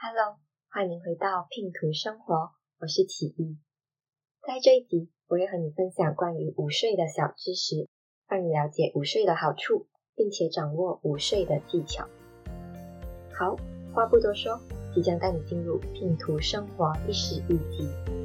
Hello， 欢迎回到拼图生活，我是启一。在这一集，我会和你分享关于午睡的小知识，让你了解午睡的好处，并且掌握午睡的技巧。好，话不多说，即将带你进入拼图生活第11集。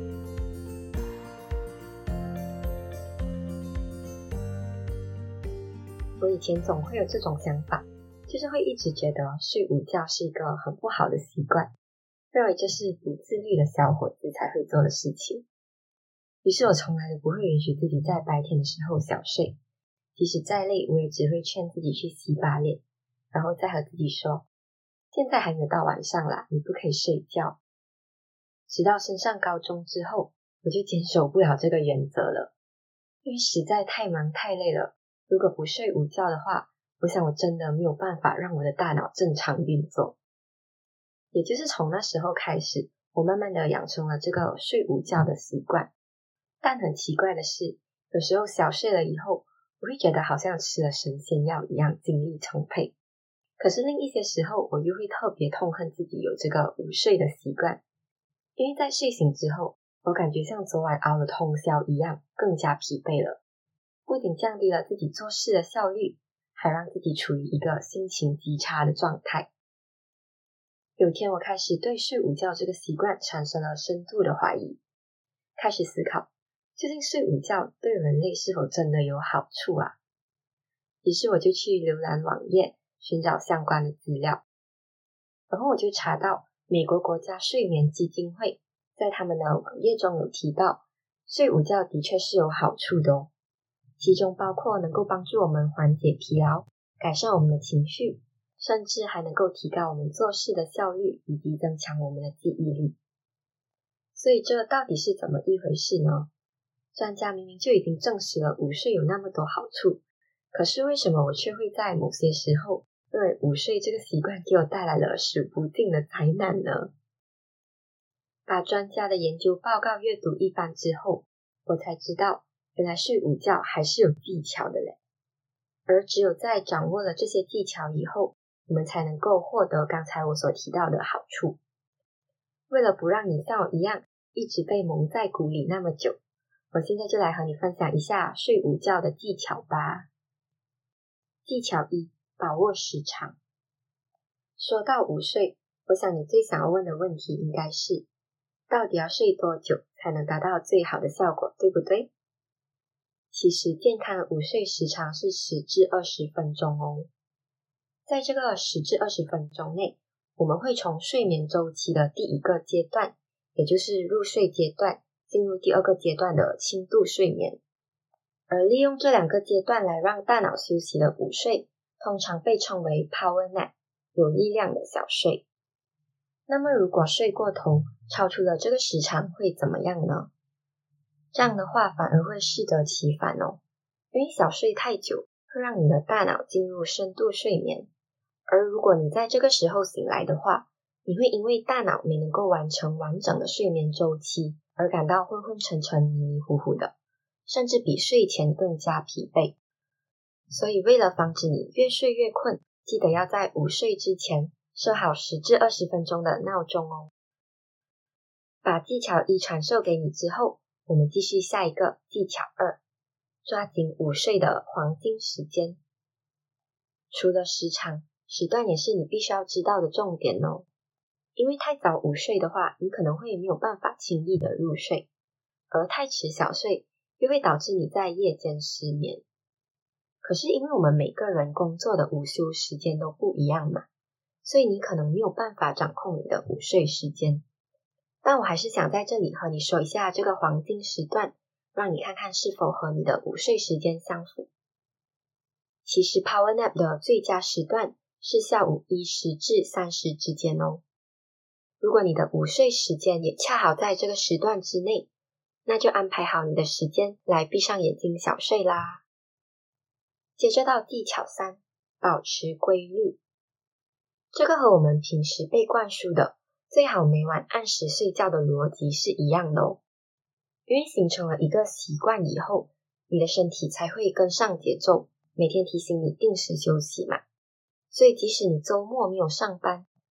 我以前总会有这种想法，就是会一直觉得睡午觉是一个很不好的习惯，认为这是不自律的小伙子才会做的事情。于是我从来都不会允许自己在白天的时候小睡，即使再累，我也只会劝自己去洗把脸，然后再和自己说，现在还没有到晚上啦，你不可以睡觉。直到升上高中之后，我就坚守不了这个原则了，因为实在太忙太累了，如果不睡午觉的话，我想我真的没有办法让我的大脑正常运作。也就是从那时候开始，我慢慢的养成了这个睡午觉的习惯。但很奇怪的是，有时候小睡了以后，我会觉得好像吃了神仙药一样精力充沛。可是另一些时候，我又会特别痛恨自己有这个午睡的习惯，因为在睡醒之后，我感觉像昨晚熬了通宵一样，更加疲惫了。不仅降低了自己做事的效率，还让自己处于一个心情极差的状态。有天我开始对睡午觉这个习惯产生了深度的怀疑，开始思考，究竟睡午觉对人类是否真的有好处啊？于是我就去浏览网页，寻找相关的资料。然后我就查到美国国家睡眠基金会在他们的网页中有提到，睡午觉的确是有好处的哦。其中包括能够帮助我们缓解疲劳，改善我们的情绪，甚至还能够提高我们做事的效率，以及增强我们的记忆力。所以这到底是怎么一回事呢？专家明明就已经证实了午睡有那么多好处，可是为什么我却会在某些时候认为午睡这个习惯给我带来了数不尽的灾难呢？把专家的研究报告阅读一番之后，我才知道原来睡午觉还是有技巧的嘞。而只有在掌握了这些技巧以后，我们才能够获得刚才我所提到的好处。为了不让你像我一样一直被蒙在鼓里那么久，我现在就来和你分享一下睡午觉的技巧吧。技巧1，把握时长。说到午睡，我想你最想要问的问题应该是，到底要睡多久才能达到最好的效果，对不对？其实健康的午睡时长是10至20分钟哦。在这个10至20分钟内，我们会从睡眠周期的第一个阶段，也就是入睡阶段，进入第二个阶段的轻度睡眠。而利用这两个阶段来让大脑休息的午睡，通常被称为 power nap， 有力量的小睡。那么如果睡过头，超出了这个时长会怎么样呢？这样的话反而会适得其反哦，因为小睡太久会让你的大脑进入深度睡眠，而如果你在这个时候醒来的话，你会因为大脑没能够完成完整的睡眠周期而感到昏昏沉沉迷迷糊糊的，甚至比睡前更加疲惫。所以为了防止你越睡越困，记得要在午睡之前设好10至20分钟的闹钟哦。把技巧1传授给你之后，我们继续下一个技巧2，抓紧午睡的黄金时间。除了时长，时段也是你必须要知道的重点哦。因为太早午睡的话，你可能会没有办法轻易的入睡，而太迟小睡又会导致你在夜间失眠。可是因为我们每个人工作的午休时间都不一样嘛，所以你可能没有办法掌控你的午睡时间。但我还是想在这里和你说一下这个黄金时段，让你看看是否和你的午睡时间相符。其实 Power Nap 的最佳时段是下午1时至3时之间哦。如果你的午睡时间也恰好在这个时段之内，那就安排好你的时间来闭上眼睛小睡啦。接着到技巧3，保持规律。这个和我们平时被灌输的最好每晚按时睡觉的逻辑是一样的哦。因为形成了一个习惯以后，你的身体才会跟上节奏，每天提醒你定时休息嘛。所以即使你周末没有上班，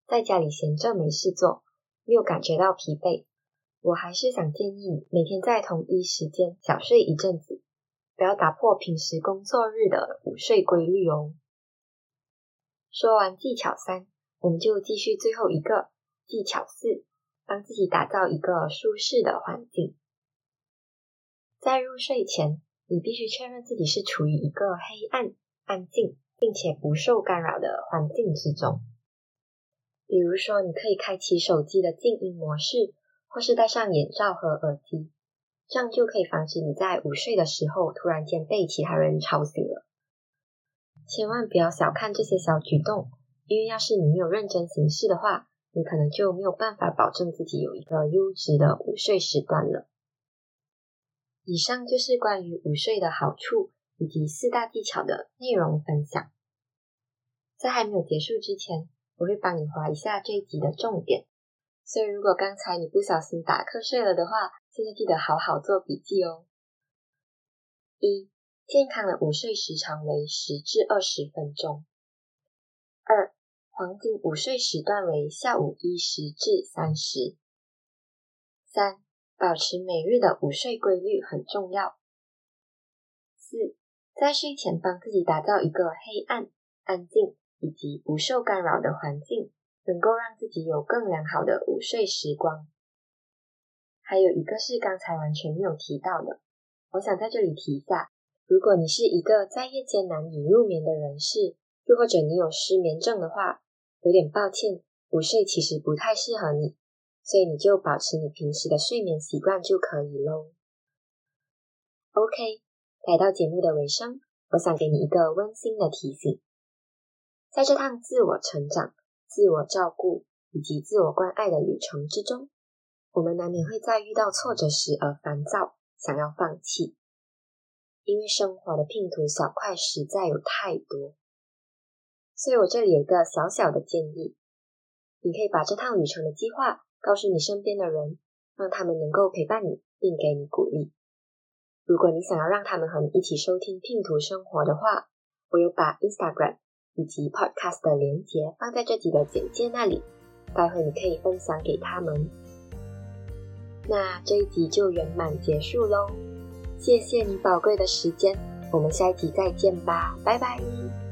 在家里闲着没事做，没有感觉到疲惫，我还是想建议你每天在同一时间小睡一阵子，不要打破平时工作日的午睡规律哦。说完技巧3，我们就继续最后一个技巧4，帮自己打造一个舒适的环境。在入睡前，你必须确认自己是处于一个黑暗、安静，并且不受干扰的环境之中。比如说，你可以开启手机的静音模式，或是戴上眼罩和耳机，这样就可以防止你在午睡的时候突然间被其他人吵醒了。千万不要小看这些小举动，因为要是你没有认真行事的话，你可能就没有办法保证自己有一个优质的午睡时段了。以上就是关于午睡的好处以及4大技巧的内容分享。在还没有结束之前，我会帮你划一下这一集的重点，所以如果刚才你不小心打瞌睡了的话，现在记得好好做笔记哦。1. 健康的午睡时长为10至20分钟。2. 黄金午睡时段为下午1时至3时。3. 保持每日的午睡规律很重要。4. 在睡前帮自己打造一个黑暗、安静以及不受干扰的环境，能够让自己有更良好的午睡时光。还有一个是刚才完全没有提到的，我想在这里提一下，如果你是一个在夜间难以入眠的人士，又或者你有失眠症的话，有点抱歉，午睡其实不太适合你，所以你就保持你平时的睡眠习惯就可以咯。OK， 来到节目的尾声，我想给你一个温馨的提醒。在这趟自我成长、自我照顾以及自我关爱的旅程之中，我们难免会在遇到挫折时而烦躁，想要放弃。因为生活的拼图小块实在有太多，所以我这里有一个小小的建议，你可以把这趟旅程的计划告诉你身边的人，让他们能够陪伴你并给你鼓励。如果你想要让他们和你一起收听拼图生活的话，我有把 Instagram 以及 Podcast 的连结放在这集的简介那里，待会你可以分享给他们。那这一集就圆满结束咯，谢谢你宝贵的时间，我们下一集再见吧，拜拜。